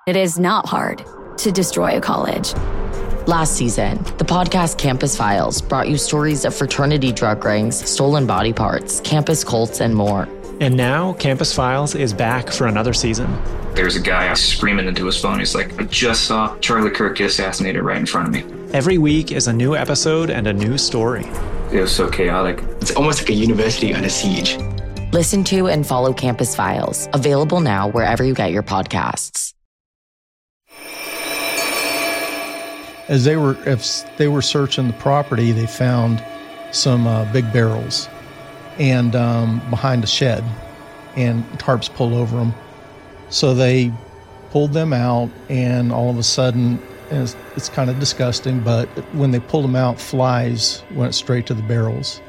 It is not hard to destroy a college. Last season, the podcast Campus Files brought you stories of fraternity drug rings, stolen body parts, campus cults, and more. And now, Campus Files is back for another season. There's a guy screaming into his phone. He's like, I just saw Charlie Kirk get assassinated right in front of me. Every week is a new episode and a new story. It was so chaotic. It's almost like a university under siege. Listen to and follow Campus Files, available now wherever you get your podcasts. If they were searching the property, they found some big barrels and behind a shed, and tarps pulled over them. So they pulled them out, and all of a sudden, and it's kind of disgusting, but when they pulled them out, flies went straight to the barrels.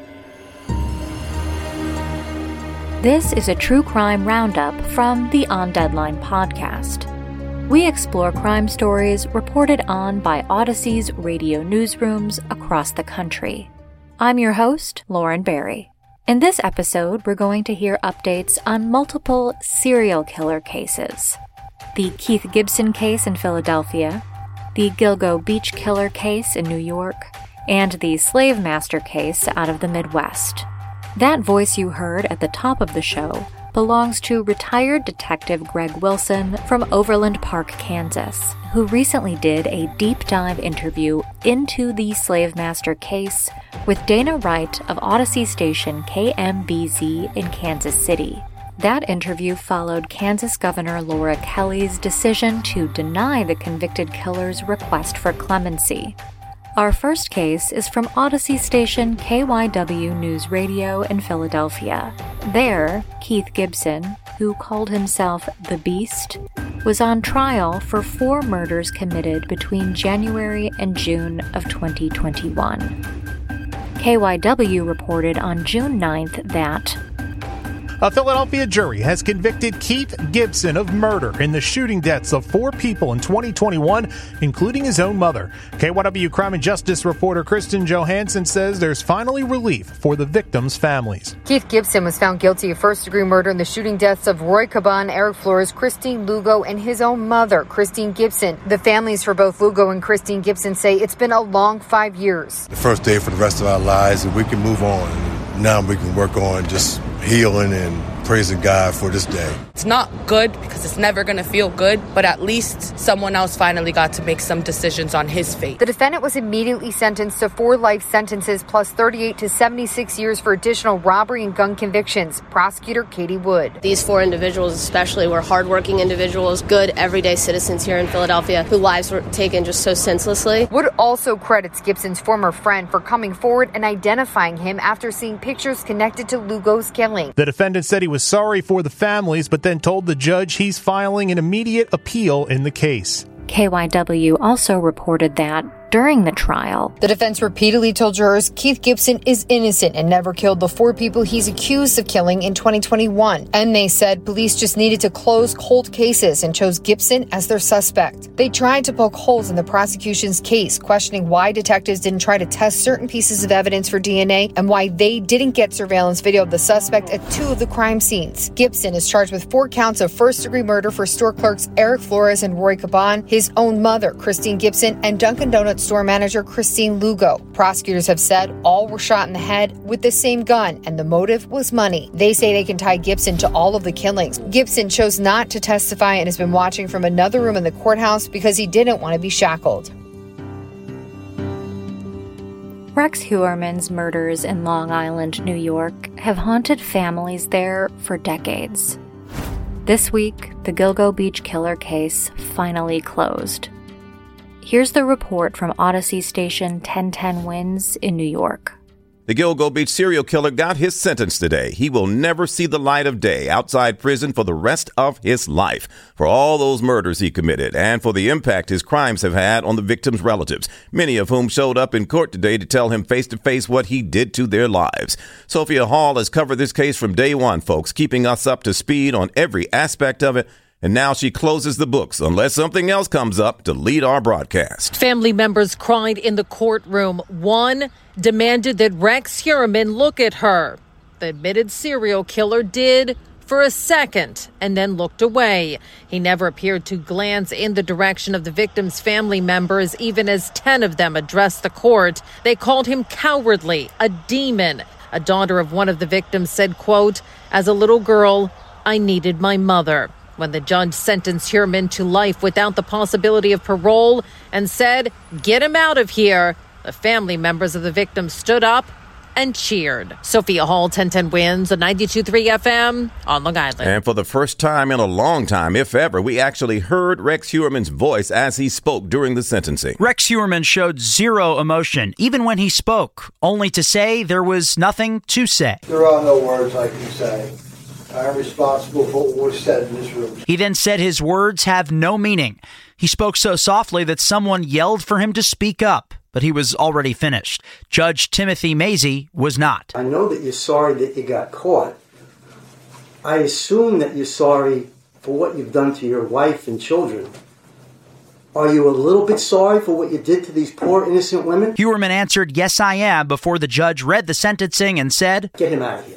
This is a true crime roundup from the On Deadline podcast. We explore crime stories reported on by Odyssey's radio newsrooms across the country. I'm your host, Lauren Barry. In this episode, we're going to hear updates on multiple serial killer cases. The Keith Gibson case in Philadelphia, the Gilgo Beach killer case in New York, and the Slave Master case out of the Midwest. That voice you heard at the top of the show belongs to retired Detective Greg Wilson from Overland Park, Kansas, who recently did a deep dive interview into the Slave Master case with Dana Wright of Odyssey station KMBZ in Kansas City. That interview followed Kansas Governor Laura Kelly's decision to deny the convicted killer's request for clemency. Our first case is from Odyssey station KYW News Radio in Philadelphia. There, Keith Gibson, who called himself the Beast, was on trial for 4 murders committed between January and June of 2021. KYW reported on June 9th that a Philadelphia jury has convicted Keith Gibson of murder in the shooting deaths of 4 people in 2021, including his own mother. KYW Crime and Justice reporter Kristen Johansson says there's finally relief for the victims' families. Keith Gibson was found guilty of first-degree murder in the shooting deaths of Roy Caban, Eric Flores, Christine Lugo, and his own mother, Christine Gibson. The families for both Lugo and Christine Gibson say it's been a long 5 years. The first day for the rest of our lives, and we can move on. Now we can work on just healing and praising God for this day. It's not good because it's never going to feel good, but at least someone else finally got to make some decisions on his fate. The defendant was immediately sentenced to 4 life sentences plus 38 to 76 years for additional robbery and gun convictions. Prosecutor Katie Wood. These 4 individuals especially were hardworking individuals, good everyday citizens here in Philadelphia whose lives were taken just so senselessly. Wood also credits Gibson's former friend for coming forward and identifying him after seeing pictures connected to Lugo's killing. The defendant said he was sorry for the families, but then told the judge he's filing an immediate appeal in the case. KYW also reported that during the trial, the defense repeatedly told jurors Keith Gibson is innocent and never killed the 4 people he's accused of killing in 2021. And they said police just needed to close cold cases and chose Gibson as their suspect. They tried to poke holes in the prosecution's case, questioning why detectives didn't try to test certain pieces of evidence for DNA and why they didn't get surveillance video of the suspect at 2 of the crime scenes. Gibson is charged with 4 counts of first-degree murder for store clerks Eric Flores and Roy Caban, his own mother, Christine Gibson, and Dunkin' Donuts store manager Christine Lugo. Prosecutors have said all were shot in the head with the same gun, and the motive was money. They say they can tie Gibson to all of the killings. Gibson chose not to testify and has been watching from another room in the courthouse because he didn't want to be shackled. Rex Heuermann's murders in Long Island, New York, have haunted families there for decades. This week, the Gilgo Beach killer case finally closed. Here's the report from Odyssey station 1010 Winds in New York. The Gilgo Beach serial killer got his sentence today. He will never see the light of day outside prison for the rest of his life for all those murders he committed and for the impact his crimes have had on the victims' relatives, many of whom showed up in court today to tell him face-to-face what he did to their lives. Sophia Hall has covered this case from day one, folks, keeping us up to speed on every aspect of it. And now she closes the books, unless something else comes up to lead our broadcast. Family members cried in the courtroom. One demanded that Rex Heuermann look at her. The admitted serial killer did for for a second and then looked away. He never appeared to glance in the direction of the victims' family members, even as 10 of them addressed the court. They called him cowardly, a demon. A daughter of one of the victims said, quote, "As a little girl, I needed my mother." When the judge sentenced Heuermann to life without the possibility of parole and said, "Get him out of here," the family members of the victim stood up and cheered. Sophia Hall, 1010 Wins, a 92.3 FM on Long Island. And for the first time in a long time, if ever, we actually heard Rex Heuermann's voice as he spoke during the sentencing. Rex Heuermann showed zero emotion, even when he spoke, only to say there was nothing to say. There are no words I can say. I am responsible for what was said in this room. He then said his words have no meaning. He spoke so softly that someone yelled for him to speak up, but he was already finished. Judge Timothy Mazie was not. I know that you're sorry that you got caught. I assume that you're sorry for what you've done to your wife and children. Are you a little bit sorry for what you did to these poor innocent women? Heuermann answered, "Yes, I am," before the judge read the sentencing and said, "Get him out of here."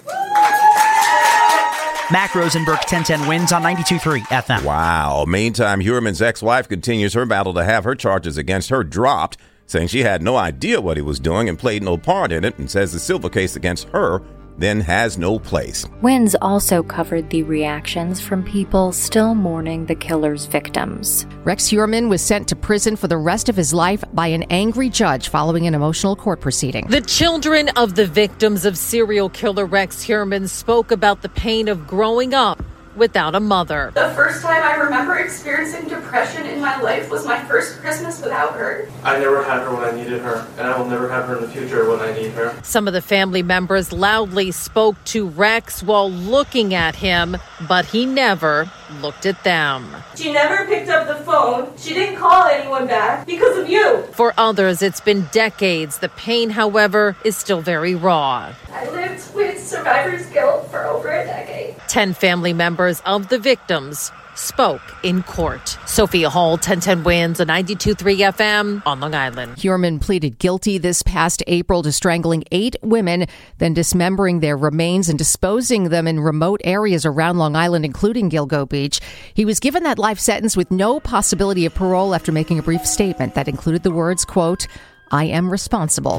Mac Rosenberg, 1010 Wins on 92.3 FM. Wow. Meantime, Heuermann's ex-wife continues her battle to have her charges against her dropped, saying she had no idea what he was doing and played no part in it, and says the civil case against her then has no place. Wins also covered the reactions from people still mourning the killer's victims. Rex Heuermann was sent to prison for the rest of his life by an angry judge following an emotional court proceeding. The children of the victims of serial killer Rex Heuermann spoke about the pain of growing up without a mother. The first time I remember experiencing depression in my life was my first Christmas without her. I never had her when I needed her, and I will never have her in the future when I need her. Some of the family members loudly spoke to Rex while looking at him, but he never looked at them. She never picked up the phone. She didn't call anyone back because of you. For others, it's been decades. The pain, however, is still very raw. I lived with survivor's guilt for over a decade. 10 family members of the victims spoke in court. Sophia Hall, 1010 Wins, a 92.3 FM on Long Island. Heuermann pleaded guilty this past April to strangling 8 women, then dismembering their remains and disposing them in remote areas around Long Island, including Gilgo Beach. He was given that life sentence with no possibility of parole after making a brief statement that included the words, quote, "I am responsible."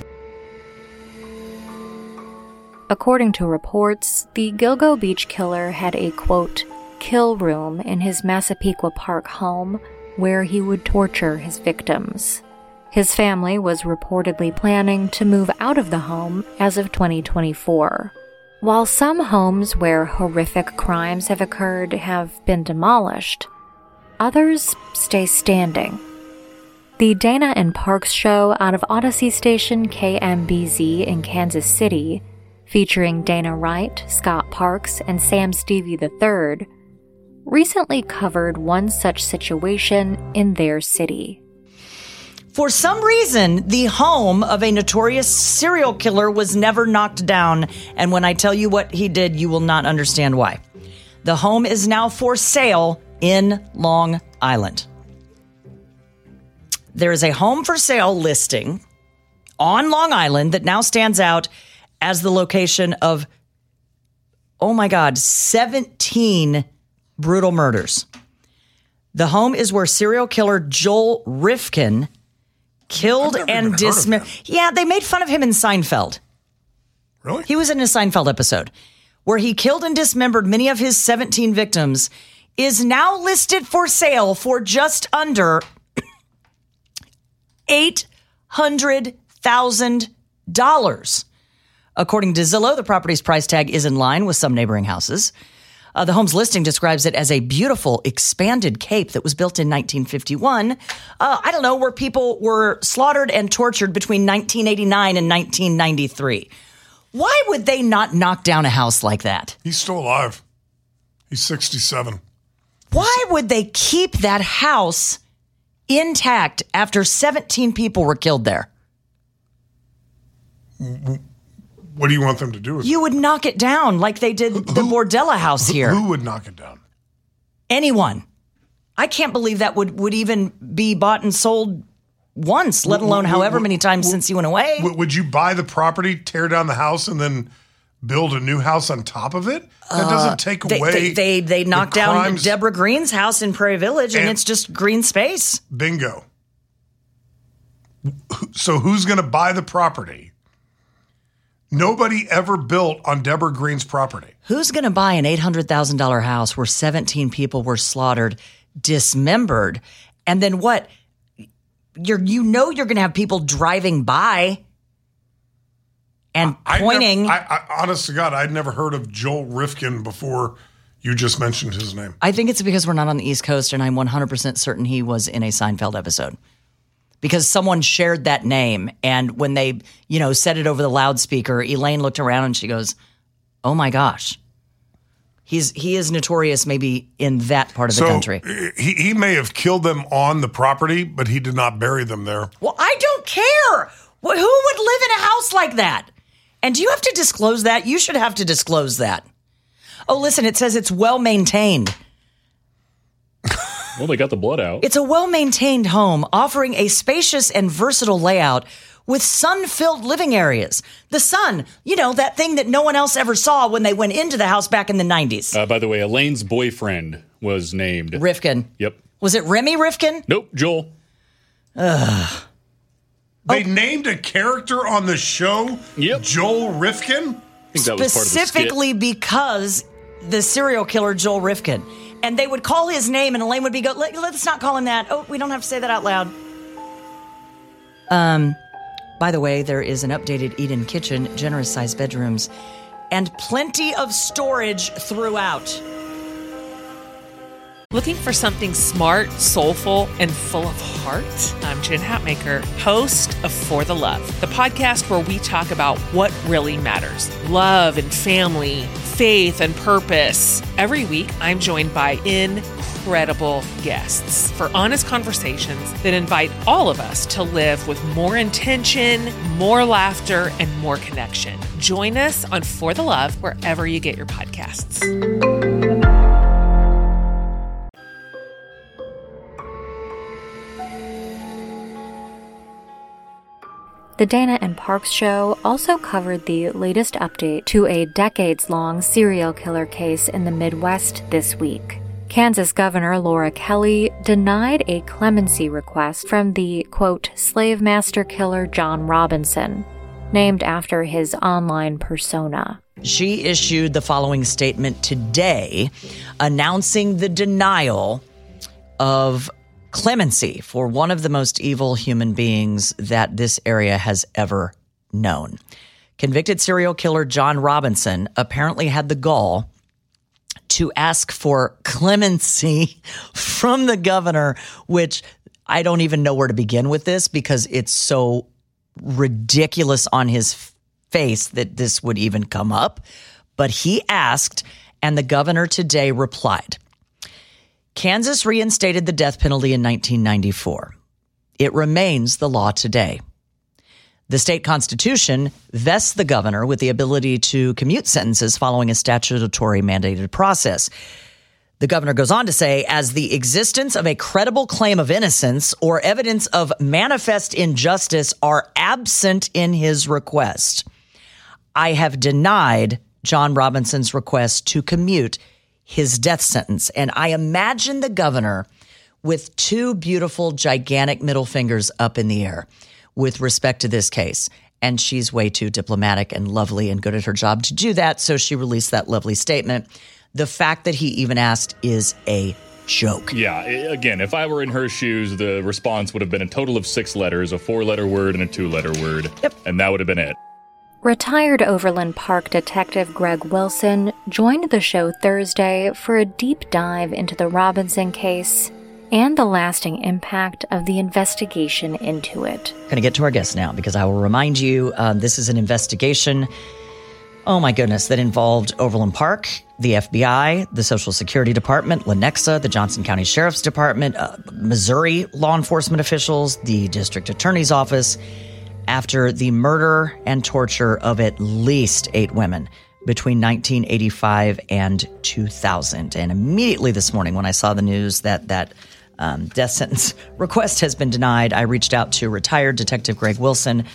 According to reports, the Gilgo Beach killer had a, quote, kill room in his Massapequa Park home where he would torture his victims. His family was reportedly planning to move out of the home as of 2024. While some homes where horrific crimes have occurred have been demolished, others stay standing. The Dana and Parks show out of Odyssey station KMBZ in Kansas City, featuring Dana Wright, Scott Parks, and Sam Stevie III, recently covered one such situation in their city. For some reason, the home of a notorious serial killer was never knocked down, and when I tell you what he did, you will not understand why. The home is now for sale in Long Island. There is a home for sale listing on Long Island that now stands out as the location of, 17 brutal murders. The home is where serial killer Joel Rifkin killed and dismembered. Yeah, they made fun of him in Seinfeld. Really? He was in a Seinfeld episode where he killed and dismembered many of his 17 victims, is now listed for sale for just under $800,000. According to Zillow, the property's price tag is in line with some neighboring houses. The home's listing describes it as a beautiful, expanded cape that was built in 1951. Where people were slaughtered and tortured between 1989 and 1993. Why would they not knock down a house like that? He's still alive. He's 67. Why would they keep that house intact after 17 people were killed there? What do you want them to do with it? You would knock it down like they did the Bordella house here. Who would knock it down? Anyone. I can't believe that would even be bought and sold once, let alone however many times since he went away. Would you buy the property, tear down the house, and then build a new house on top of it? That doesn't take away. They knocked down Deborah Green's house in Prairie Village, and it's just green space. Bingo. So who's going to buy the property? Nobody ever built on Deborah Green's property. Who's going to buy an $800,000 house where 17 people were slaughtered, dismembered, and then what? You're going to have people driving by and pointing. I honest to God, I'd never heard of Joel Rifkin before you just mentioned his name. I think it's because we're not on the East Coast, and I'm 100% certain he was in a Seinfeld episode. Because someone shared that name, and when they, said it over the loudspeaker, Elaine looked around and she goes, "Oh my gosh, he is notorious maybe in that part of the country." He may have killed them on the property, but he did not bury them there. Well, I don't care. Who would live in a house like that? And do you have to disclose that? You should have to disclose that. Oh, listen, it says it's well maintained. Well, they got the blood out. It's a well-maintained home offering a spacious and versatile layout with sun-filled living areas. The sun, that thing that no one else ever saw when they went into the house back in the 90s. By the way, Elaine's boyfriend was named Rifkin. Yep. Was it Remy Rifkin? Nope, Joel. They named a character on the show Joel Rifkin? I think that was part of the Specifically because the serial killer Joel Rifkin. And they would call his name, and Elaine would be let's not call him that. Oh, we don't have to say that out loud. By the way, there is an updated Eden kitchen, generous-sized bedrooms, and plenty of storage throughout. Looking for something smart, soulful, and full of heart? I'm Jen Hatmaker, host of For the Love, the podcast where we talk about what really matters. Love and family, faith and purpose. Every week, I'm joined by incredible guests for honest conversations that invite all of us to live with more intention, more laughter, and more connection. Join us on For the Love wherever you get your podcasts. The Dana and Parks Show also covered the latest update to a decades-long serial killer case in the Midwest this week. Kansas Governor Laura Kelly denied a clemency request from the, quote, slave master killer John Robinson, named after his online persona. She issued the following statement today, announcing the denial of clemency for one of the most evil human beings that this area has ever known. Convicted serial killer John Robinson apparently had the gall to ask for clemency from the governor, which I don't even know where to begin with this because it's so ridiculous on his face that this would even come up. But he asked, and the governor today replied. Kansas reinstated the death penalty in 1994. It remains the law today. The state constitution vests the governor with the ability to commute sentences following a statutory mandated process. The governor goes on to say, as the existence of a credible claim of innocence or evidence of manifest injustice are absent in his request, I have denied John Robinson's request to commute his death sentence. And I imagine the governor with two beautiful, gigantic middle fingers up in the air with respect to this case. And she's way too diplomatic and lovely and good at her job to do that. So she released that lovely statement. The fact that he even asked is a joke. Yeah, again, if I were in her shoes, the response would have been a total of 6 letters, a 4-letter word and a 2-letter word. Yep. And that would have been it. Retired Overland Park Detective Greg Wilson joined the show Thursday for a deep dive into the Robinson case and the lasting impact of the investigation into it. Going to get to our guests now because I will remind you this is an investigation, oh my goodness, that involved Overland Park, the FBI, the Social Security Department, Lenexa, the Johnson County Sheriff's Department, Missouri law enforcement officials, the District Attorney's Office, after the murder and torture of at least 8 women between 1985 and 2000. And immediately this morning when I saw the news that death sentence request has been denied, I reached out to retired Detective Greg Wilson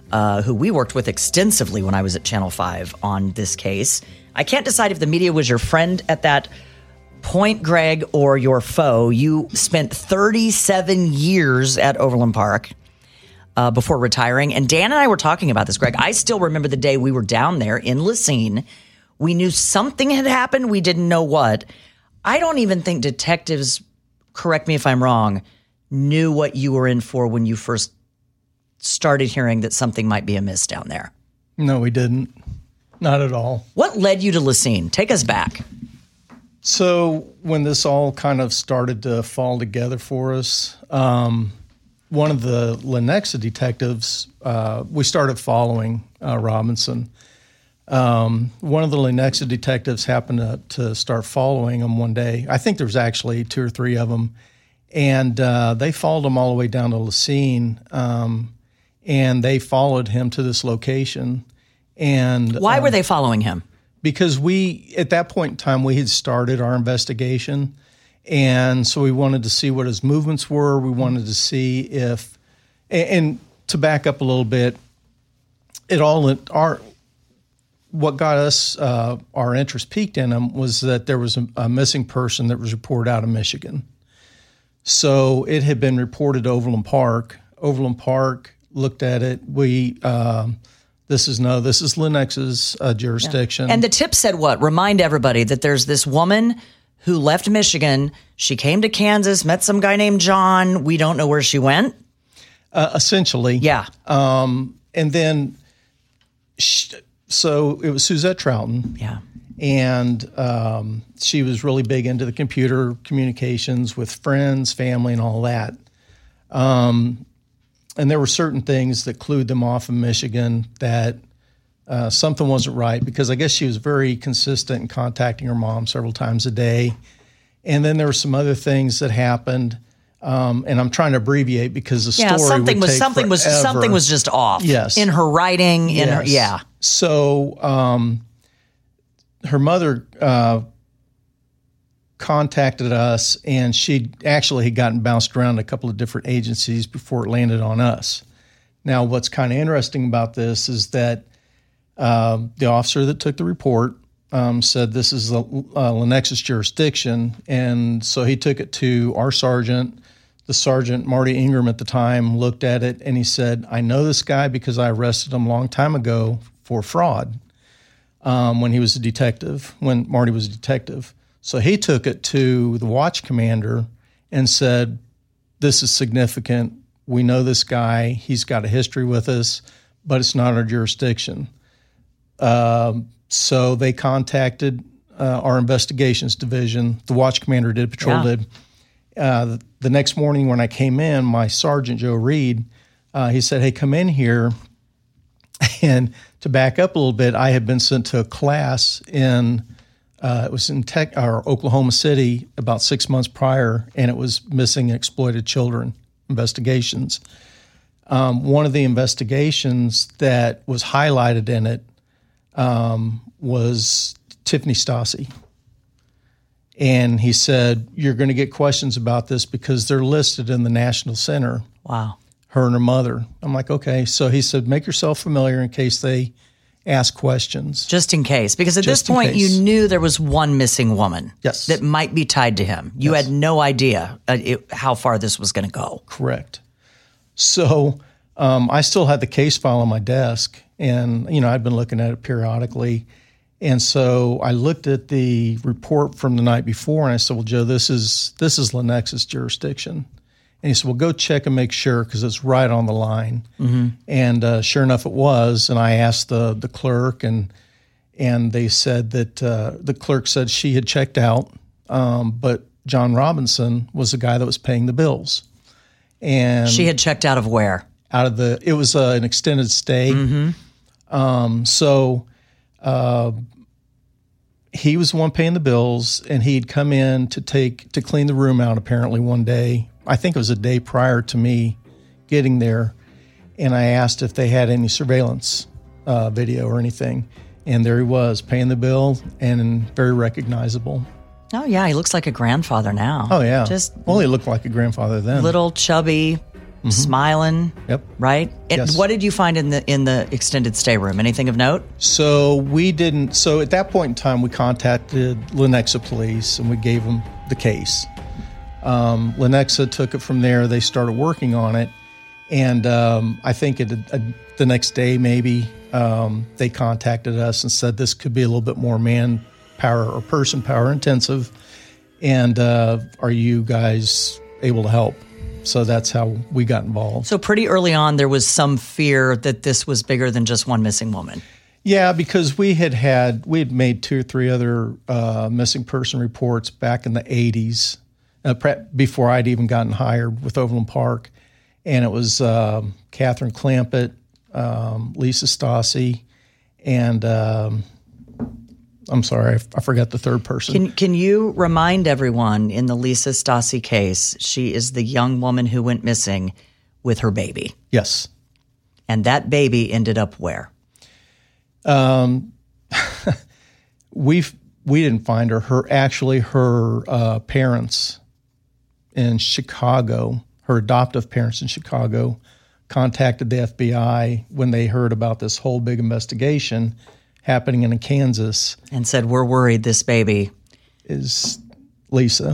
who we worked with extensively when I was at Channel 5 on this case. I can't decide if the media was your friend at that point, Greg, or your foe. You spent 37 years at Overland Park before retiring. And Dan and I were talking about this, Greg. I still remember the day we were down there in Lacine. We knew something had happened. We didn't know what. I don't even think detectives, correct me if I'm wrong, knew what you were in for when you first started hearing that something might be amiss down there. No, we didn't. Not at all. What led you to Lacine? Take us back. So when this all kind of started to fall together for us, one of the Lenexa detectives, we started following Robinson. One of the Lenexa detectives happened to start following him one day. I think there was actually 2 or 3 of them. And they followed him all the way down to Lacine, and they followed him to this location. And why were they following him? Because at that point in time, we had started our investigation. And so we wanted to see what his movements were. We wanted to see if, and to back up a little bit, what got us, our interest peaked in him was that there was a missing person that was reported out of Michigan. So it had been reported to Overland Park. Overland Park looked at it. This is Lenex's jurisdiction. Yeah. And the tip said what? Remind everybody that there's this woman who left Michigan. She came to Kansas, met some guy named John. We don't know where she went. Essentially. Yeah. And then, so it was Suzette Troughton. Yeah. And she was really big into the computer communications with friends, family, and all that. And there were certain things that clued them off in Michigan that something wasn't right, because I guess she was very consistent in contacting her mom several times a day. And then there were some other things that happened, and I'm trying to abbreviate because the story something would take something was just off. Yes, in her writing, So her mother contacted us, and she actually had gotten bounced around a couple of different agencies before it landed on us. Now, what's kind of interesting about this is that the officer that took the report said this is Lenex's jurisdiction, and so he took it to our sergeant. The sergeant, Marty Ingram at the time, looked at it, and he said, I know this guy because I arrested him a long time ago for fraud when he was a detective, when Marty was a detective. So he took it to the watch commander and said, this is significant. We know this guy. He's got a history with us, but it's not our jurisdiction. So they contacted our investigations division. The watch commander did, patrol did. The next morning when I came in, my sergeant, Joe Reed, he said, hey, come in here. And to back up a little bit, I had been sent to a class in it was in Oklahoma City about 6 months prior, and it was missing and exploited children investigations. One of the investigations that was highlighted in it was Tiffany Stassi. And he said, you're going to get questions about this because they're listed in the National Center. Wow. Her and her mother. I'm like, okay. So he said, make yourself familiar in case they ask questions. Just in case. Because at this point, you knew there was one missing woman. Yes. That might be tied to him. You had no idea how far this was going to go. Correct. So I still had the case file on my desk, and, I'd been looking at it periodically. And so I looked at the report from the night before, and I said, well, Joe, this is Lenex's jurisdiction. And he said, well, go check and make sure because it's right on the line. Mm-hmm. And sure enough, it was. And I asked the clerk, and they said that the clerk said she had checked out, but John Robinson was the guy that was paying the bills. And she had checked out of where? It was an extended stay. Mm-hmm. So he was the one paying the bills, and he'd come in to clean the room out apparently one day. I think it was a day prior to me getting there, and I asked if they had any surveillance video or anything, and there he was paying the bill and very recognizable. Oh, yeah, he looks like a grandfather now. Oh, yeah. Just he looked like a grandfather then. Little, chubby, smiling. Yep. Right? And Yes. what did you find in the extended stay room? Anything of note? So at that point in time, we contacted Lenexa Police and we gave them the case. Lenexa took it from there. They started working on it. And I think the next day, maybe, they contacted us and said this could be a little bit more manpower or person power intensive. And are you guys able to help? So that's how we got involved. So pretty early on, there was some fear that this was bigger than just one missing woman. Yeah, because we had made 2 or 3 other missing person reports back in the 80s, before I'd even gotten hired with Overland Park. And it was Catherine Clampett, Lisa Stassi, and I'm sorry, I forgot the third person. Can you remind everyone, in the Lisa Stassi case, she is the young woman who went missing with her baby. Yes. And that baby ended up where? We didn't find her. Her parents in Chicago, her adoptive parents in Chicago, contacted the FBI when they heard about this whole big investigation happening in Kansas. And said, we're worried this baby is Lisa.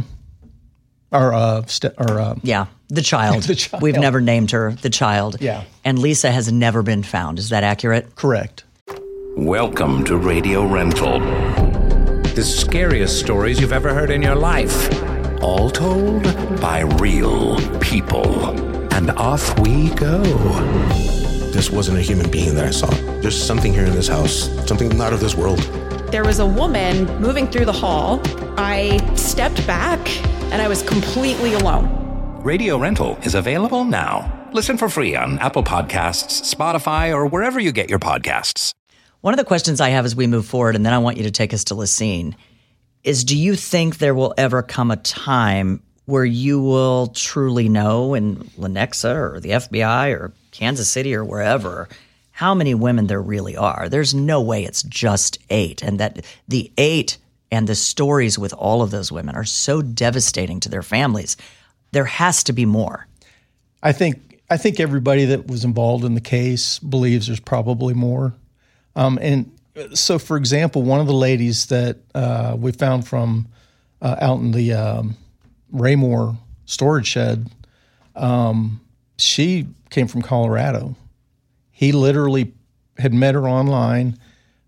Yeah, the child. The child. We've never named her the child. Yeah. And Lisa has never been found. Is that accurate? Correct. Welcome to Radio Rental. The scariest stories you've ever heard in your life. All told by real people. And off we go. This wasn't a human being that I saw. There's something here in this house, something not of this world. There was a woman moving through the hall. I stepped back and I was completely alone. Radio Rental is available now. Listen for free on Apple Podcasts, Spotify, or wherever you get your podcasts. One of the questions I have as we move forward, and then I want you to take us to Lacine, is do you think there will ever come a time where you will truly know in Lenexa or the FBI or Kansas City or wherever how many women there really are? There's no way it's just 8, and that the 8 and the stories with all of those women are so devastating to their families. There has to be more. I think everybody that was involved in the case believes there's probably more. And so, for example, one of the ladies that we found from out in the Raymore storage shed, she came from Colorado. He literally had met her online,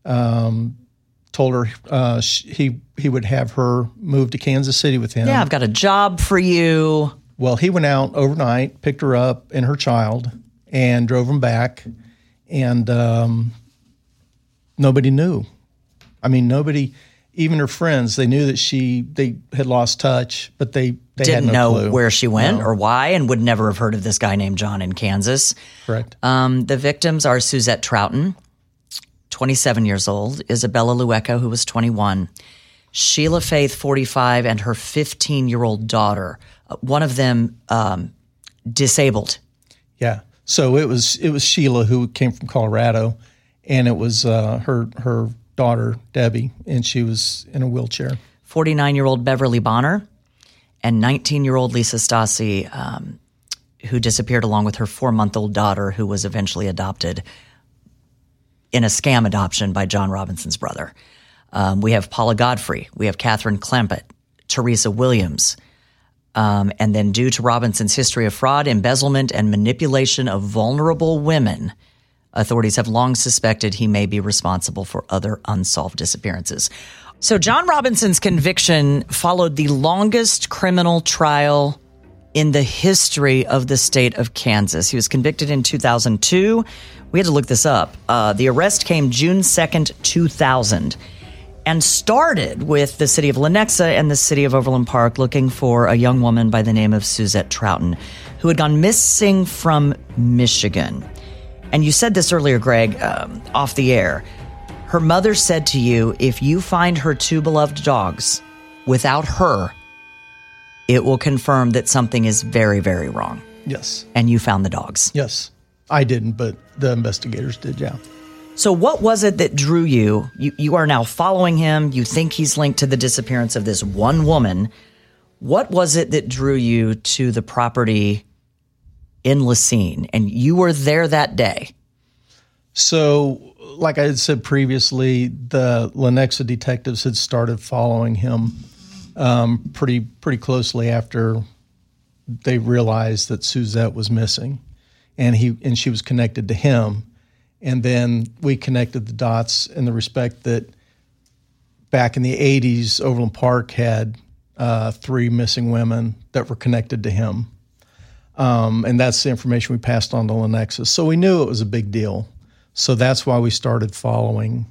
told her he would have her move to Kansas City with him. Yeah, I've got a job for you. Well, he went out overnight, picked her up and her child, and drove them back. And nobody knew. I mean, nobody, even her friends, they knew that they had lost touch, but they didn't had no know clue. Where she went or why, and would never have heard of this guy named John in Kansas. Correct. The victims are Suzette Troughton, 27 years old, Isabella Lueca, who was 21, Sheila Faith, 45, and her 15-year-old daughter, one of them disabled. Yeah. So it was Sheila, who came from Colorado, and it was her daughter, Debbie, and she was in a wheelchair. 49-year-old Beverly Bonner and 19-year-old Lisa Stassi, who disappeared along with her 4-month-old daughter, who was eventually adopted in a scam adoption by John Robinson's brother. We have Paula Godfrey. We have Catherine Clampett, Teresa Williams. And then due to Robinson's history of fraud, embezzlement, and manipulation of vulnerable women, authorities have long suspected he may be responsible for other unsolved disappearances. So John Robinson's conviction followed the longest criminal trial in the history of the state of Kansas. He was convicted in 2002. We had to look this up. The arrest came June 2nd, 2000, and started with the city of Lenexa and the city of Overland Park looking for a young woman by the name of Suzette Troughton, who had gone missing from Michigan. And you said this earlier, Greg, off the air. Her mother said to you, if you find her 2 beloved dogs without her, it will confirm that something is very, very wrong. Yes. And you found the dogs. Yes. I didn't, but the investigators did, yeah. So what was it that drew you? You are now following him. You think he's linked to the disappearance of this one woman. What was it that drew you to the property in Lacine, and you were there that day. So, like I had said previously, the Lenexa detectives had started following him pretty closely after they realized that Suzette was missing, and she was connected to him. And then we connected the dots in the respect that back in the 80s, Overland Park had 3 missing women that were connected to him. And that's the information we passed on to Lenexa. So we knew it was a big deal. So that's why we started following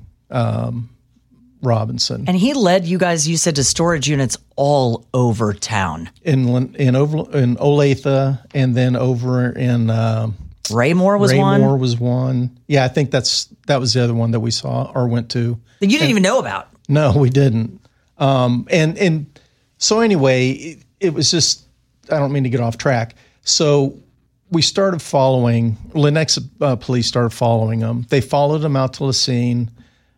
Robinson. And he led you guys, you said, to storage units all over town. In Olathe, and then over in Raymore was one? Raymore was one. Yeah, I think that was the other one that we saw or went to. That you didn't even know about. No, we didn't. And so anyway, it was just, I don't mean to get off track. So we started following, Lenexa police started following them. They followed them out to Lacine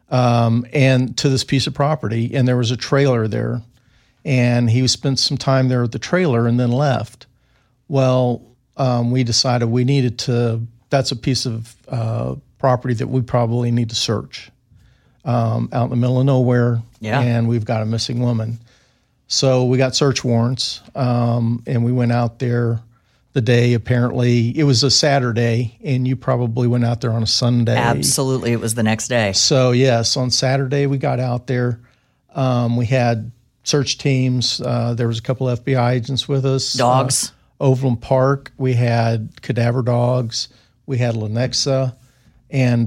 and to this piece of property, and there was a trailer there. And he spent some time there at the trailer and then left. Well, we decided we needed to, that's a piece of property that we probably need to search out in the middle of nowhere. Yeah. And we've got a missing woman. So we got search warrants, and we went out there the day, apparently. It was a Saturday, and you probably went out there on a Sunday. Absolutely. It was the next day. So, yes, on Saturday we got out there. We had search teams. There was a couple FBI agents with us. Dogs. Overland Park, we had cadaver dogs, we had Lenexa, and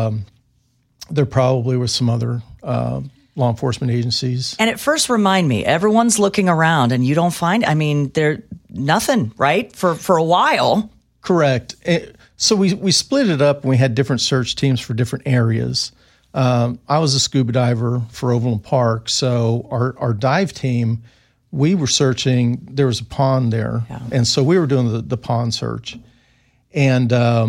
there probably were some other law enforcement agencies. And at first, remind me, everyone's looking around and you don't find, there nothing, right? For a while. Correct. So we split it up and we had different search teams for different areas. I was a scuba diver for Overland Park, so our dive team, we were searching, there was a pond there, and so we were doing the pond search. And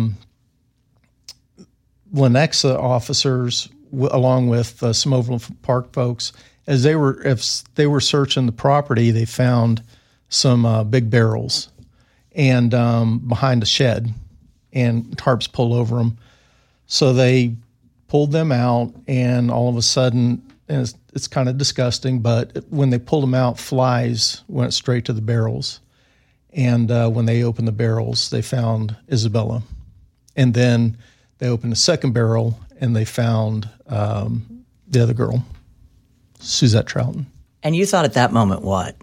Lenexa officers, along with some Overland Park folks, if they were searching the property, they found some big barrels and behind a shed, and tarps pulled over them. So they pulled them out, and all of a sudden, and it's kind of disgusting, but when they pulled them out, flies went straight to the barrels. And when they opened the barrels, they found Isabella. And then they opened a second barrel, and they found the other girl, Suzette Troughton. And you thought at that moment what?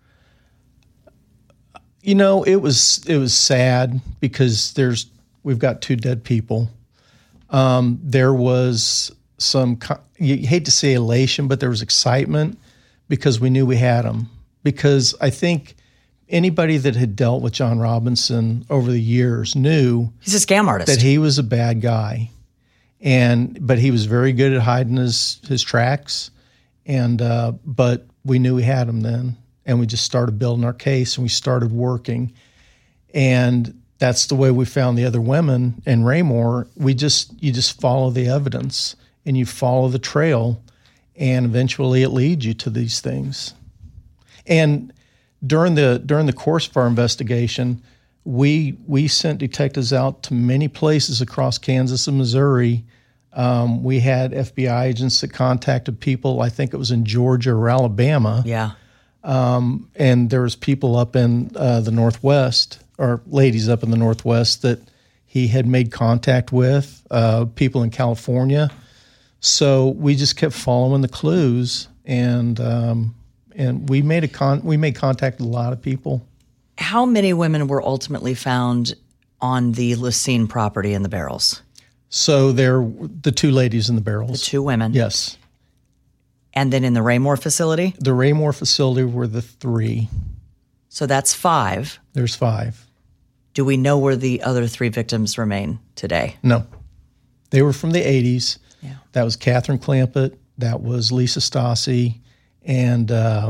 It was sad because we've got 2 dead people. There was some, you hate to say elation, but there was excitement because we knew we had him. Because I think anybody that had dealt with John Robinson over the years knew he's a scam artist, that he was a bad guy, but he was very good at hiding his tracks. And but we knew we had him then, and we just started building our case and we started working, and that's the way we found the other women in Raymore. You just follow the evidence and you follow the trail, and eventually it leads you to these things. And during the course of our investigation, we sent detectives out to many places across Kansas and Missouri. We had FBI agents that contacted people. I think it was in Georgia or Alabama. Yeah. And there was people up in the Northwest, or ladies up in the Northwest, that he had made contact with, people in California. So we just kept following the clues, and we made contact with a lot of people. How many women were ultimately found on the Lacine property in the barrels? So there, the 2 ladies in the barrels. The 2 women. Yes. And then in the Raymore facility? The Raymore facility were the 3. So that's 5. There's 5. Do we know where the other 3 victims remain today? No. They were from the 80s. Yeah. That was Catherine Clampett. That was Lisa Stassi. And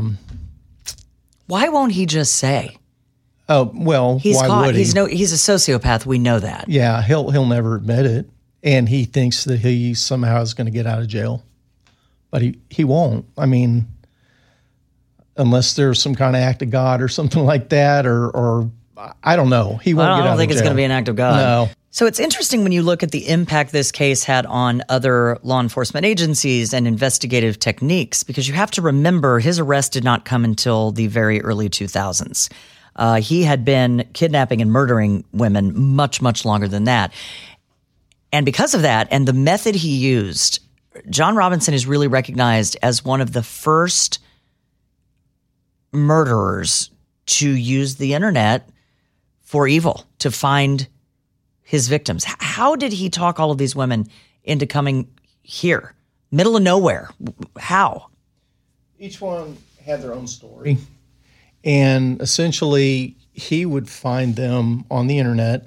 why won't he just say? Oh, well, he's why caught. would he? He's a sociopath. We know that. Yeah, he'll never admit it. And he thinks that he somehow is going to get out of jail. But he won't. I mean, unless there's some kind of act of God or something like that, or I don't know. He won't. I get don't out think of it's jail. going to be an act of God. No. So it's interesting when you look at the impact this case had on other law enforcement agencies and investigative techniques, because you have to remember his arrest did not come until the very early 2000s. He had been kidnapping and murdering women much, much longer than that. And because of that and the method he used, John Robinson is really recognized as one of the first murderers to use the internet for evil, to find his victims. How did he talk all of these women into coming here? Middle of nowhere. How? Each one had their own story. And essentially, he would find them on the internet.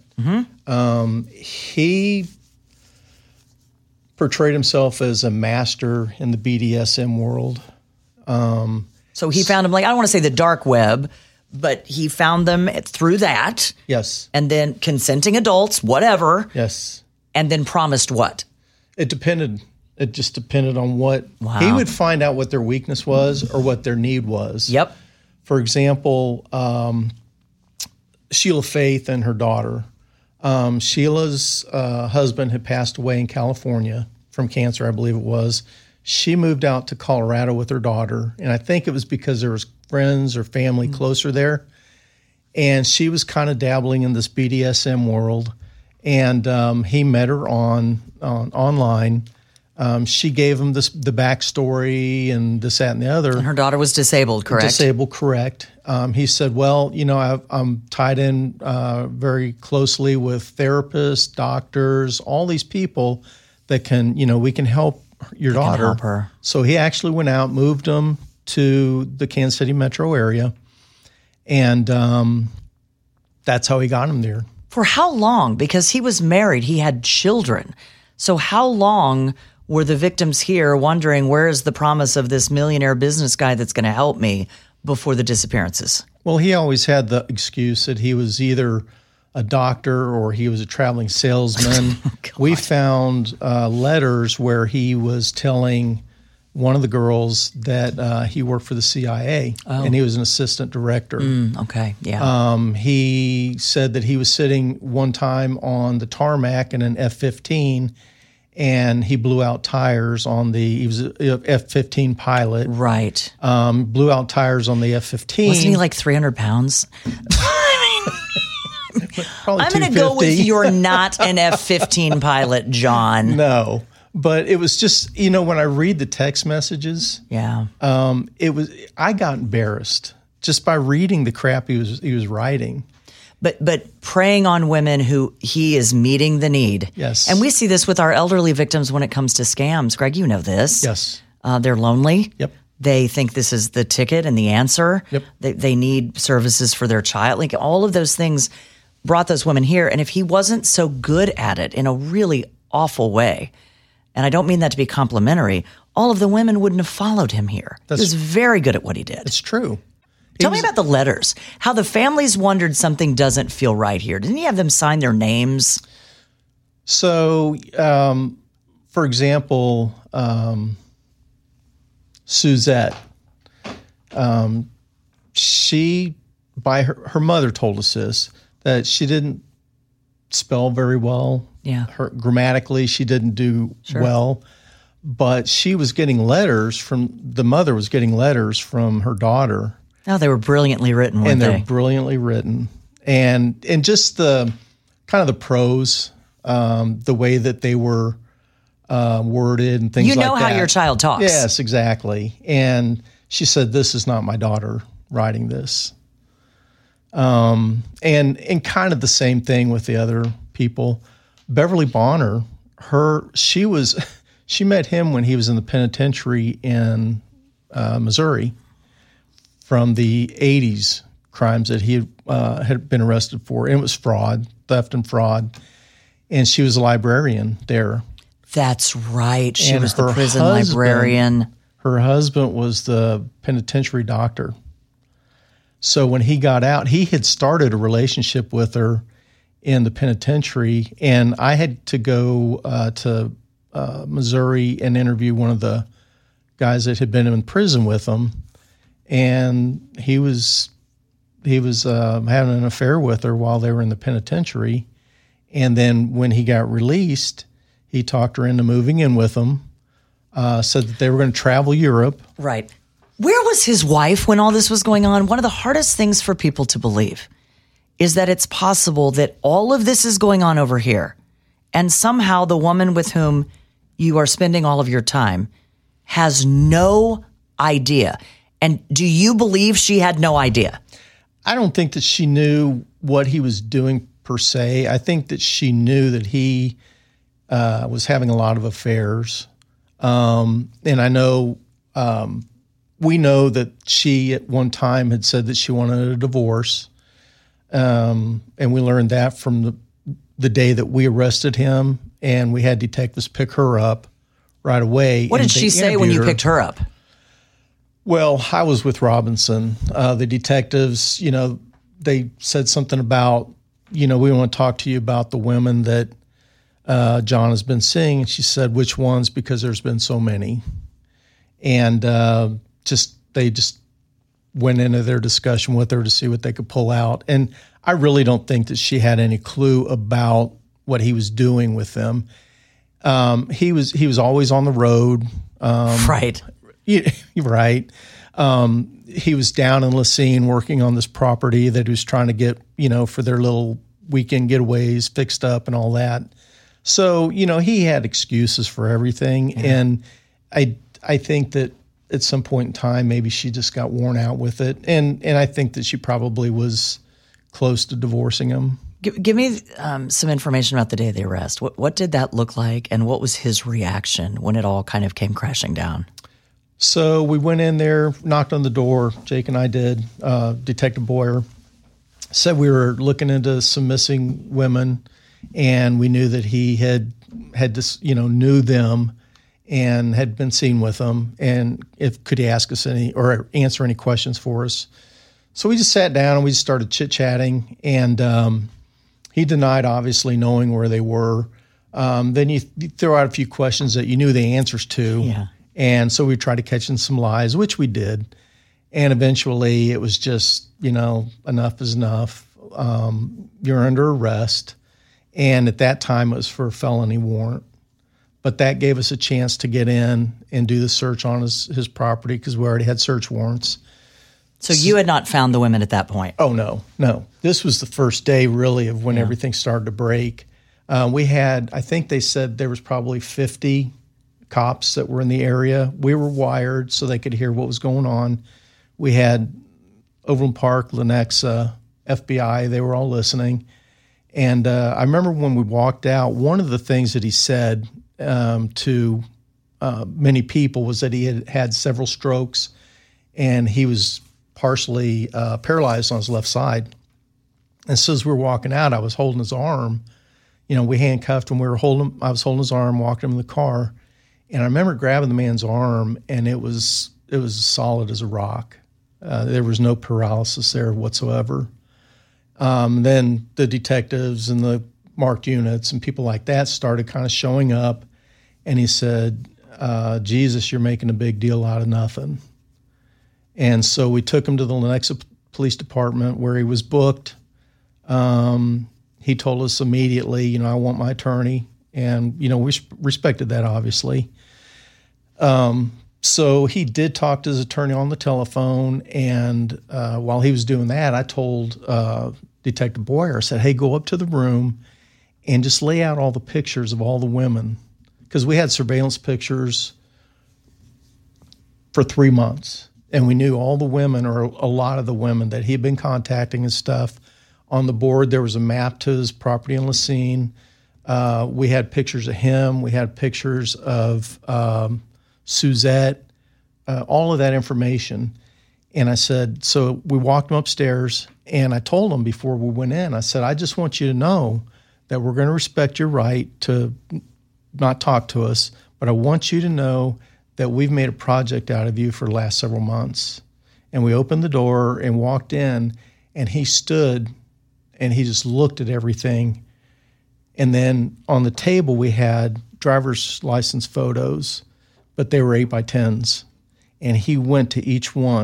He portrayed himself as a master in the BDSM world. So he found them, like, I don't want to say the dark web, but he found them through that. Yes. And then consenting adults, whatever. Yes. And then promised what? It depended. It just depended on what. Wow. He would find out what their weakness was or what their need was. Yep. For example, Sheila Faith and her daughter. Sheila's husband had passed away in California from cancer, I believe it was. She moved out to Colorado with her daughter, and I think it was because there was friends or family closer there. And she was kind of dabbling in this BDSM world, and he met her online. She gave him the backstory and this, that, and the other. And her daughter was disabled, correct? Disabled, correct. He said, well, I'm tied in very closely with therapists, doctors, all these people that can, we can help your daughter. Help her. So he actually went out, moved them to the Kansas City metro area, and that's how he got them there. For how long? Because he was married, he had children. So how long were the victims here wondering, where is the promise of this millionaire business guy that's going to help me, before the disappearances? Well, he always had the excuse that he was either a doctor or he was a traveling salesman. We found letters where he was telling one of the girls that he worked for the CIA, and he was an assistant director. Okay, yeah. He said that he was sitting one time on the tarmac in an F-15, and he blew out tires on he was an F-15 pilot. Right. Blew out tires on the F-15. Wasn't he like 300 pounds? Probably I'm going to go with 250. you're not an F-15 pilot, John. No. But it was just, when I read the text messages, I got embarrassed just by reading the crap he was writing. But preying on women who he is meeting the need. Yes. And we see this with our elderly victims when it comes to scams. Greg, you know this. Yes. They're lonely. Yep. They think this is the ticket and the answer. Yep. They need services for their child. Like, all of those things brought those women here. And if he wasn't so good at it in a really awful way, and I don't mean that to be complimentary, all of the women wouldn't have followed him here. He was very good at what he did. It's true. Tell me about the letters, how the families wondered something doesn't feel right here. Didn't he have them sign their names? So, for example, Suzette, she, by her mother told us this, that she didn't spell very well. Yeah. Grammatically, she didn't do well. But she was getting letters the mother was getting letters from her daughter. Oh, they were brilliantly written, weren't they're they? brilliantly written. And just the kind of the prose, the way that they were worded and things like that. You know how your child talks. Yes, exactly. And she said, this is not my daughter writing this. And kind of the same thing with the other people. Beverly Bonner, she met him when he was in the penitentiary in Missouri from the 80s crimes that he had been arrested for. And it was fraud, theft and fraud. And she was a librarian there. That's right. She was the prison librarian. Her husband was the penitentiary doctor. So when he got out, he had started a relationship with her in the penitentiary, and I had to go to Missouri and interview one of the guys that had been in prison with him, and he was having an affair with her while they were in the penitentiary. And then when he got released, he talked her into moving in with him, said that they were going to travel Europe. Right. Where was his wife when all this was going on? One of the hardest things for people to believe is that it's possible that all of this is going on over here, and somehow the woman with whom you are spending all of your time has no idea. And do you believe she had no idea? I don't think that she knew what he was doing per se. I think that she knew that he was having a lot of affairs. And I know, we know that she at one time had said that she wanted a divorce. And we learned that from the day that we arrested him, and we had detectives pick her up right away. What did she say when you picked her up? Well, I was with Robinson. The detectives, they said something about, we want to talk to you about the women that John has been seeing. And she said, which ones? Because there's been so many. And they just went into their discussion with her to see what they could pull out. And I really don't think that she had any clue about what he was doing with them. He was always on the road. Right. Right. He was down in Lacine working on this property that he was trying to get, for their little weekend getaways fixed up and all that. So, he had excuses for everything. Yeah. And I think that at some point in time, maybe she just got worn out with it. And I think that she probably was close to divorcing him. Give me some information about the day of the arrest. What did that look like, and what was his reaction when it all kind of came crashing down? So we went in there, knocked on the door. Jake and I did. Detective Boyer said we were looking into some missing women, and we knew that he had this, knew them and had been seen with them, and could he ask us any or answer any questions for us. So we just sat down and we just started chit-chatting, and he denied obviously knowing where they were. Then you throw out a few questions that you knew the answers to. Yeah. And so we tried to catch in some lies, which we did. And eventually it was just, enough is enough. You're under arrest. And at that time it was for a felony warrant. But that gave us a chance to get in and do the search on his property because we already had search warrants. So you had not found the women at that point? Oh, no. This was the first day, really, of when everything started to break. We had, I think they said there was probably 50 cops that were in the area. We were wired so they could hear what was going on. We had Overland Park, Lenexa, FBI. They were all listening. And I remember when we walked out, one of the things that he said to many people was that he had several strokes and he was partially paralyzed on his left side. And so as we were walking out, I was holding his arm. We handcuffed him. I was holding his arm, walking him in the car. And I remember grabbing the man's arm, and it was as solid as a rock. There was no paralysis there whatsoever. Then the detectives and the marked units and people like that started kind of showing up. And he said, Jesus, you're making a big deal out of nothing. And so we took him to the Lenexa Police Department where he was booked. He told us immediately, I want my attorney. And, we respected that, obviously. So he did talk to his attorney on the telephone. And while he was doing that, I told Detective Boyer, I said, hey, go up to the room and just lay out all the pictures of all the women. Because we had surveillance pictures for 3 months. And we knew all the women, or a lot of the women that he had been contacting and stuff. On the board, there was a map to his property in Lacine. We had pictures of him. We had pictures of Suzette, all of that information. And I said, so we walked him upstairs, and I told him before we went in, I said, I just want you to know that we're going to respect your right to not talk to us, but I want you to know that we've made a project out of you for the last several months. And we opened the door and walked in, and he stood and he just looked at everything. And then on the table we had driver's license photos, but they were 8x10s. And he went to each one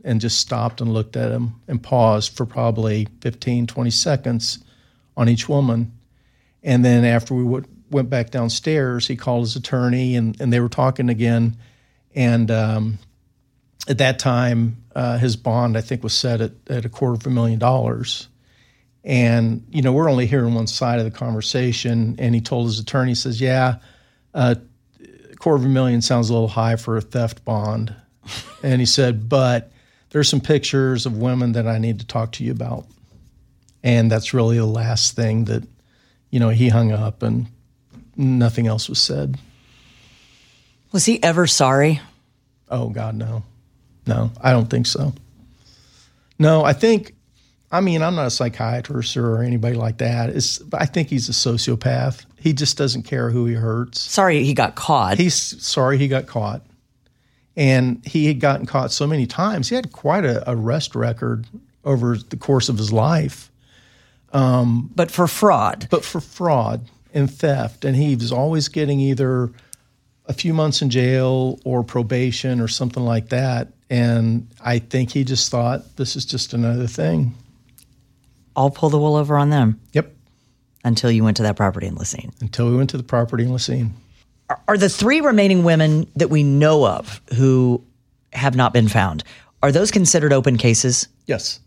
and just stopped and looked at him and paused for probably 15, 20 seconds on each woman. And then after we went back downstairs, he called his attorney, and they were talking again. And at that time, his bond, I think, was set at $250,000. And, you know, we're only hearing one side of the conversation. And he told his attorney, he says, yeah, $250,000 sounds a little high for a theft bond. And he said, but there's some pictures of women that I need to talk to you about. And that's really the last thing that, you know, he hung up and nothing else was said. Was he ever sorry? Oh, God, no. No, I don't think so. No, I'm not a psychiatrist or anybody like that. I think he's a sociopath. He just doesn't care who he hurts. Sorry he got caught. He's sorry he got caught. And he had gotten caught so many times. He had quite a arrest record over the course of his life. But for fraud. But for fraud and theft. And he was always getting either a few months in jail or probation or something like that. And I think he just thought, this is just another thing. I'll pull the wool over on them. Yep. Until you went to that property in Lacine. Until we went to the property in Lacine. Are the 3 remaining women that we know of who have not been found, are those considered open cases? Yes.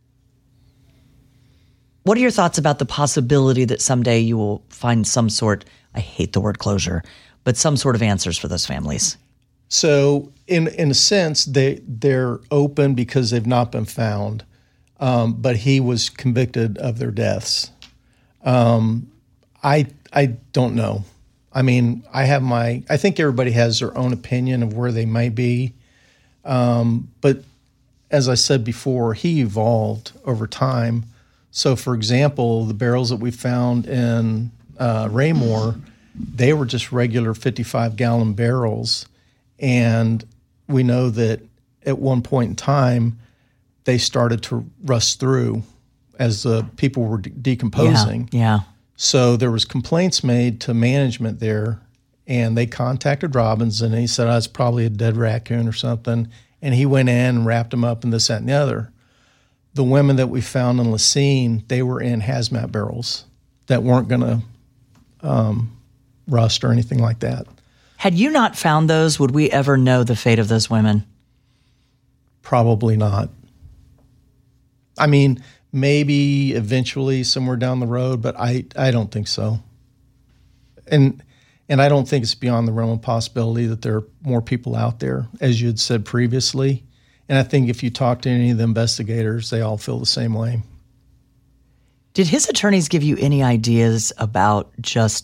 What are your thoughts about the possibility that someday you will find some sort, I hate the word closure, but some sort of answers for those families? So in a sense, they're open because they've not been found, but he was convicted of their deaths. I don't know. I mean, I think everybody has their own opinion of where they might be. But as I said before, he evolved over time. So, for example, the barrels that we found in Raymore, they were just regular 55-gallon barrels. And we know that at one point in time, they started to rust through as the people were decomposing. Yeah. So there was complaints made to management there, and they contacted Robbins, and he said, it's probably a dead raccoon or something. And he went in and wrapped them up and this, that, and the other. The women that we found in Lacine, they were in hazmat barrels that weren't going to rust or anything like that. Had you not found those, would we ever know the fate of those women? Probably not. I mean, maybe eventually somewhere down the road, but I don't think so. And I don't think it's beyond the realm of possibility that there are more people out there, as you had said previously. And I think if you talk to any of the investigators, they all feel the same way. Did his attorneys give you any ideas about just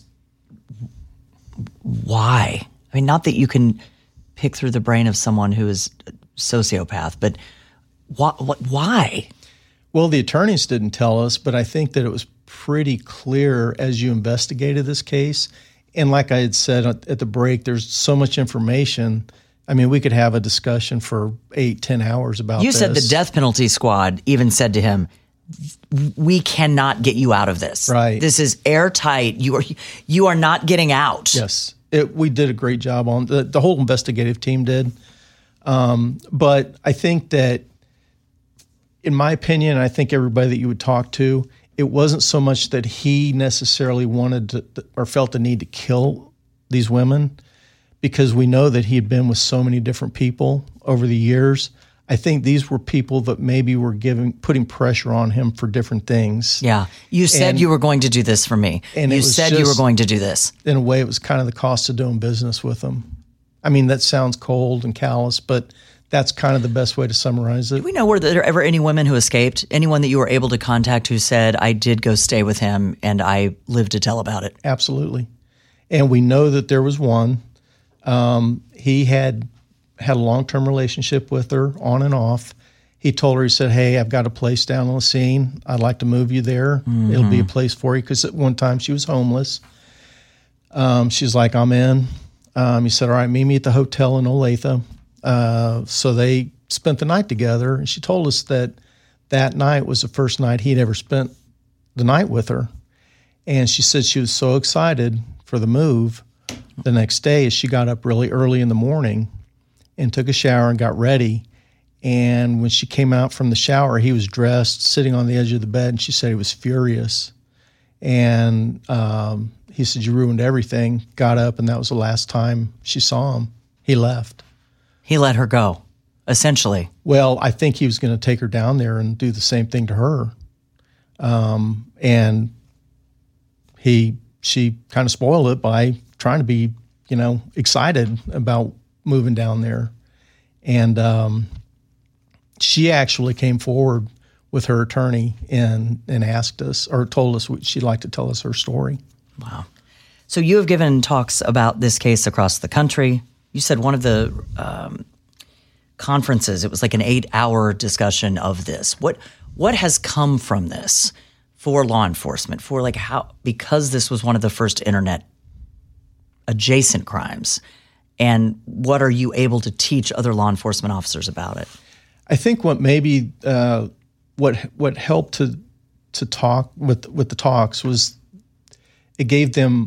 why? I mean, not that you can pick through the brain of someone who is a sociopath, but why? Well, the attorneys didn't tell us, but I think that it was pretty clear as you investigated this case. And like I had said at the break, there's so much information. I mean, we could have a discussion for 8-10 hours about this. You said the death penalty squad even said to him, we cannot get you out of this. Right. This is airtight. You are not getting out. Yes. We did a great job on the whole investigative team did. But I think that, in my opinion, I think everybody that you would talk to, it wasn't so much that he necessarily wanted to or felt the need to kill these women, because we know that he had been with so many different people over the years. I think these were people that maybe were putting pressure on him for different things. Yeah. You said you were going to do this for me. And you said you were going to do this. In a way, it was kind of the cost of doing business with him. I mean, that sounds cold and callous, but that's kind of the best way to summarize it. Do we know were there ever any women who escaped? Anyone that you were able to contact who said, I did go stay with him and I lived to tell about it? Absolutely. And we know that there was one. He had a long-term relationship with her on and off. He told her, he said, hey, I've got a place down in Lacine. I'd like to move you there. Mm-hmm. It'll be a place for you. Because at one time she was homeless. She's like, I'm in. He said, all right, meet me at the hotel in Olathe. So they spent the night together. And she told us that night was the first night he'd ever spent the night with her. And she said she was so excited for the move the next day as she got up really early in the morning and took a shower and got ready. And when she came out from the shower, he was dressed, sitting on the edge of the bed, and she said he was furious. And he said, "You ruined everything." Got up, and that was the last time she saw him. He left. He let her go, essentially. Well, I think he was going to take her down there and do the same thing to her. And she kind of spoiled it by trying to be, excited about moving down there. And she actually came forward with her attorney and asked us, or told us she'd like to tell us her story. Wow. So you have given talks about this case across the country. You said one of the conferences, it was like an 8-hour discussion of this. What has come from this for law enforcement, for because this was one of the first internet adjacent crimes, and what are you able to teach other law enforcement officers about it? I think what maybe what helped to talk with the talks was it gave them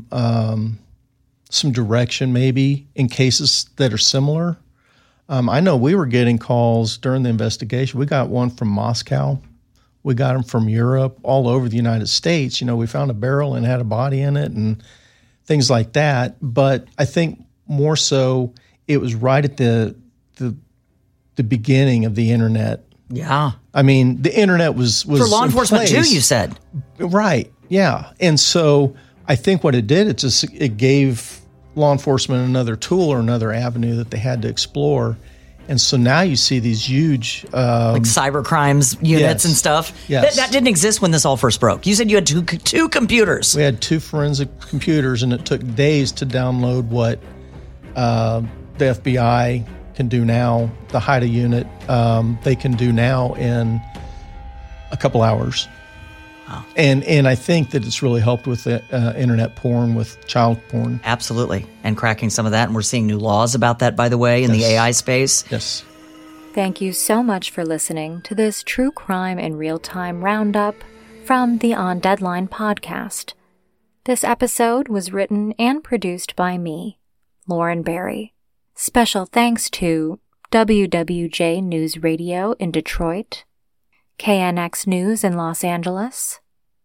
some direction maybe in cases that are similar. I know we were getting calls during the investigation. We got one from Moscow. We got them from Europe, all over the United States. We found a barrel and had a body in it and things like that. But I think more so it was right at the beginning of the internet. Yeah. I mean, the internet was for law enforcement too, you said. Right. Yeah. And so I think what it did, it gave law enforcement another tool or another avenue that they had to explore. And so now you see these huge like cyber crimes units and stuff. Yes. That didn't exist when this all first broke. You said you had two computers. We had 2 forensic computers, and it took days to download what the FBI can do now. The HIDTA unit, they can do now in a couple hours. Wow. And I think that it's really helped with the internet porn, with child porn. Absolutely. And cracking some of that. And we're seeing new laws about that, by the way, in the AI space. Yes. Thank you so much for listening to this True Crime in Real Time Roundup from the On Deadline podcast. This episode was written and produced by me, Lauren Barry. Special thanks to WWJ News Radio in Detroit, KNX News in Los Angeles,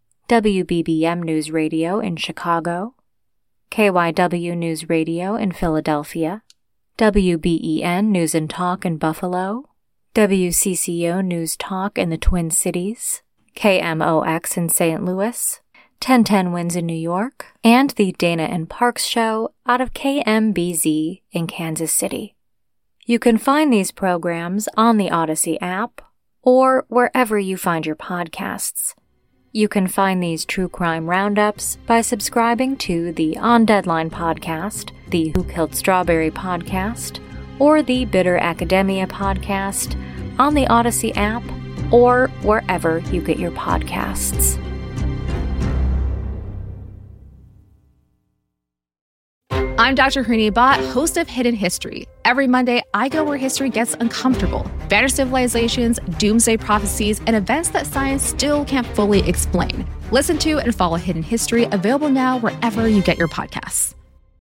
WBBM News Radio in Chicago, KYW News Radio in Philadelphia, WBEN News and Talk in Buffalo, WCCO News Talk in the Twin Cities, KMOX in St. Louis, 1010 Winds in New York, and the Dana and Parks Show out of KMBZ in Kansas City. You can find these programs on the Odyssey app or wherever you find your podcasts. You can find these true crime roundups by subscribing to the On Deadline podcast, the Who Killed Strawberry podcast, or the Bitter Academia podcast on the Odyssey app or wherever you get your podcasts. I'm Dr. Harini Bhatt, host of Hidden History. Every Monday, I go where history gets uncomfortable. Vanished civilizations, doomsday prophecies, and events that science still can't fully explain. Listen to and follow Hidden History, available now wherever you get your podcasts.